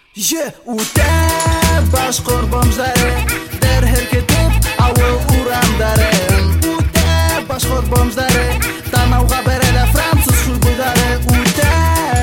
Үтә башкор бомждары дәрһәр кетеп авыл урамдарын. Үтә башкор бомждары танауга бәрелә француз шулбуйлары. Үтә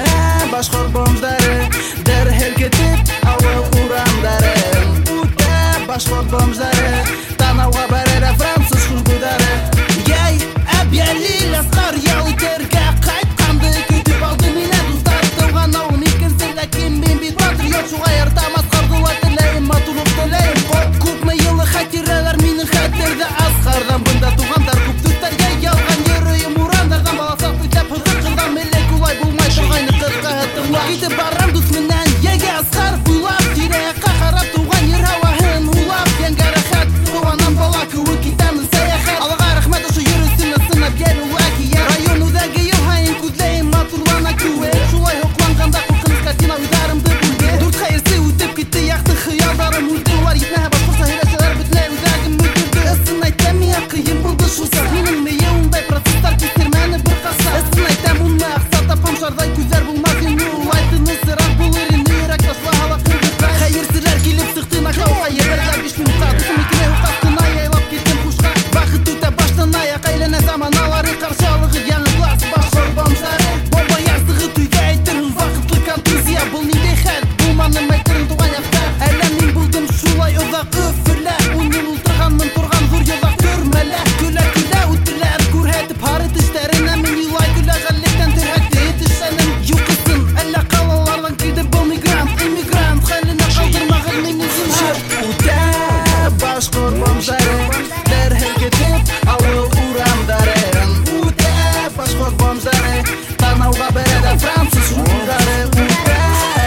башкор бомждары дәрһәр кетеп авыл урамдарын. Үтә башкор бомждары танауга бәрелә француз шулбуйлары. Яй әбьяли ласкар ял итәргә кайтканды көтеп алды мине дуслар. Туган авыл икенсе ләкин мин бит патриот. Шуңа яртамас кардыла теләйм, матурлык теләйм. Күпме елы хатирәләр минең хәтердә асқардан. Бында тугандар күп түтәргә ялган йөрөйем урамдардан. Баласак итләп хызыр кылдан мелек улай булмай торгайны кырка хәтерләп. Китеп барам дус менән яге аскар буйлап. Тирә-якка карап туган ер һаваһын улап. Яңа рәхәт туганнан бала кеүек китәм сәяхәт. Аллага рәхмәт ошо йөрүсемне сынап йөрү әкият. Район үҙәге ел һайын күҙләйем матурлана кеүек. Шулай һоҡланғанда ҡурҡыныс картина уйҙарымды бүлде. Дүрт хәйерсе үтеп китте яҡты хыялдарым үлде. Улар етмәһә башҡортса һөйләшәләр бөтөнләй үҙәгем мүдерҙе. Ысын әйтәм миңә ҡыйын булды шул саҡ. Минең мейе ундай процесстар кистермәне бер ҡаса. Ысын әйтәм уны аҡса тапһам шарҙай күҙҙәр булмаҫ ине. Улай тынысыраҡ булыр ине. Йөрәк ташлаһа ла ҡыҙыҡҡа. Хәйерселәр килеп сыҡты нокаутҡа. Ебәрҙеләр 5 минутҡа. Дусым икене һуҡ астына яйлап киттем ҡушҡа. Бәхет үтә баштан аяҡ әйләнә заманалары. Ҡаршы алығыҙ яңы класс башҡор бомждары. Бомба ярсығы туйҙа әйтерһең ваҡытлы контузия. Был ниндәй хәл? Булманым әйтерһең туған яҡта. Әллә мин булдым шулай оҙаҡ Өфөлә. 10 йыл ултырғанмын торған ҙур йоҙаҡ төрмәлә. Көлә-көлә үттеләр күрһәтеп һары тештәренә. Мин илай көләғәнлектән терһәкте тешләнем. Юҡ ысын, әллә ҡалаларҙан килде был мигрант. Эмигрант хәленә ҡалдырмағыҙ мине зинһар. Үтә башҡор бомждары дәрһәр кетеп ауыл урамдарын. Үтә башҡор бомждары танауға бәрәлә француз шулбуйҙары. Үтә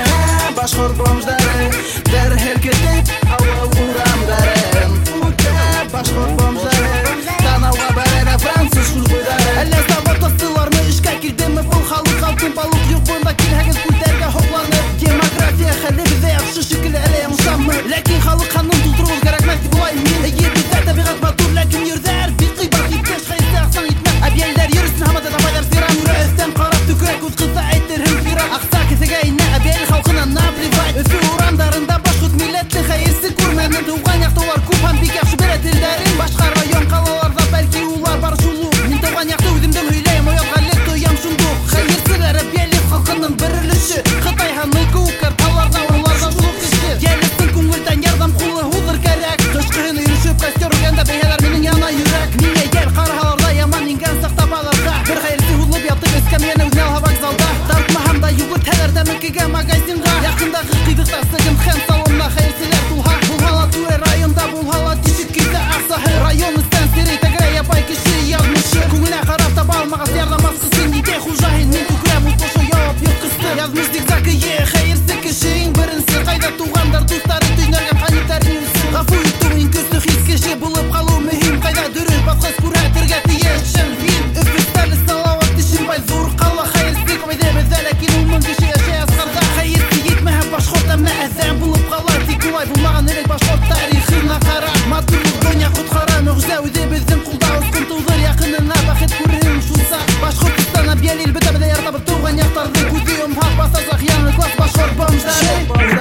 башҡор бомждары дәрһәр кетеп ауыл урамдарын. Үтә башҡор бомждары танауға бәрәлә француз шулбуйҙары. Әллә завод астылармы эшкә килдеме был халыҡ алтын балыҡ юҡ бында килһәгеҙ күлдәргә һоҡланып. Демография хәле беҙҙә яҡшы шикелле әллә яңшамы? Ләкин халыҡ ҡанын тултырыуҙ кәрәкмәҫ дип уйлайм мин. Эйе, беҙҙә тәбиғәт матур, ләкин ерҙәр бик ҡыйбат иптәш хәйерсе аҡсаң етмәҫ. Әбйәлдәр йөрөсөн һәм табайҙар фиран. Үрә өҫтән ҡарап төкөрәк үҙ ҡыҙҙа әйтерһең фиран. Аҡса кеҫәгә инә әбйәл халҡына наплевать. Өфө урамдарында башҡорт милләтле хәйерсе күрмәнем. Тыуған яҡта улар күп һәм бик яҡшы белә телдәрен. Башҡа район ҡалаларҙа бәлки улар бар шул уҡ. Мин тыуған яҡта үҙемдең һөйләйем, оятғанлыҡ тоям шундуҡ. Хәйерселәр әбйәл халҡының бер өлөшө. Ҡытай һәм кеүек карталарҙа уларҙа шул кеше. Йәлестең күңелдән ярҙам ҡулы һуҙыр кәрәк. Ҡышҡыһын өйөрөшөп костер үргәндә бәйһәләр минең яна йөрәк. Миңә йәл ҡараһалар да яман ингән саҡта баларҙа. Бер хәйерсе һуҙылып ятып эскәмйәне үҙенә алһа вокзалда. Тартмаһам да йүгертәләр тәмәкегә магазинға. Яҡындағы ҡыйҙыҡта секонд-хенд салонына хәйерселәр тулһа. Булһа ла түрә районда, булһа ла тишек килсә аҡсаһы. Район өҫтән сирей тәгәрә ябай кеше яҙмышы. Күңелә ҡарап таба алмағас ярҙам асҡысы. Ниндәй хужаһин, мин күкрәм ут ошо яуап йотҡосто. Яҙмыш зигзаг эйе, хәйерсе кеше иң беренсе. Ҡайҙа туғандар, дуҫтары төйнәгән хәнифтәр юнсы. Ғәфү итеү иң көслө хис, кеше булып ҡалыу мөһим. Ҡайҙа дөрөҫ баҫҡыс күрһәтергә тейеш. Мин Өфөстәле Салауат Ишембай зур ҡала хәйерсе күбәйҙе беҙҙә, ләкин ул мең кеше йәшәй Асҡарҙа. Хәйерсе етмәһә башҡорт әммә әҙәм булып ҡала. Тик улай булмаған элек башҡорт тарихына ҡара. Матурлыҡ донъя ҡотҡара, мөғжизә үҙе беҙҙең ҡулда. Осҡон тыуҙыр яҡынына, бәхет күрһен шул саҡ. Башҡортостан әбйәл ил, бөтә яртабыҙ туған яҡтарҙы. Күҙе йомһаҡ баҫасаҡ яңы класс башҡорт бомждары.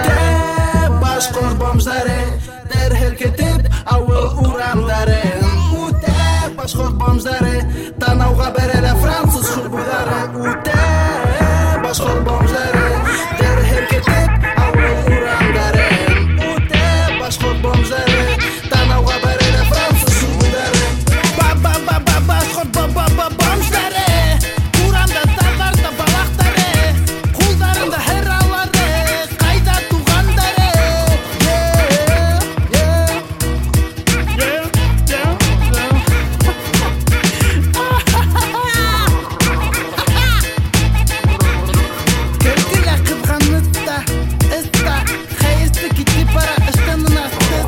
Башҡорт бомждары дәрһәр кетеп ауыл урамдарын. Үтә башҡорт бомждары танауға бәрәлә француз шулбуйҙары. Үтә башҡорт бомждары дәрһәр кетеп ауыл урамдарын. Үтә башҡорт бомждары танауға бәрәлә француз шулбуйҙары. Башҡорт бомждары урамда таҙарта балаҡтары. Ҡулдарында һыралары, ҡайҙа туғандары. Көлкөлә ҡыҙғанып та, ыста, хәйерсе китеп бара ыштанын асты.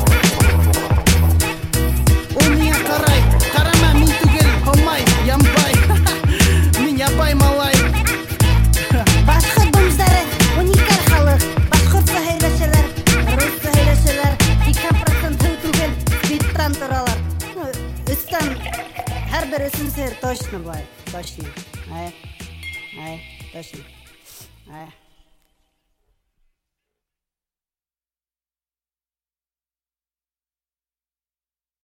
Ул миңә ҡарай, ҡарама, мин түгел, һаумай, янбай. Мин ябай малай. Башҡорт бомждары уникаль халыҡ. Башҡортса һөйләшәләр, русса һөйләшәләр. 2% һыу түгел, спидтан торалар. Өстән һәр бер өсөнсө точно былай. Точно. Точно.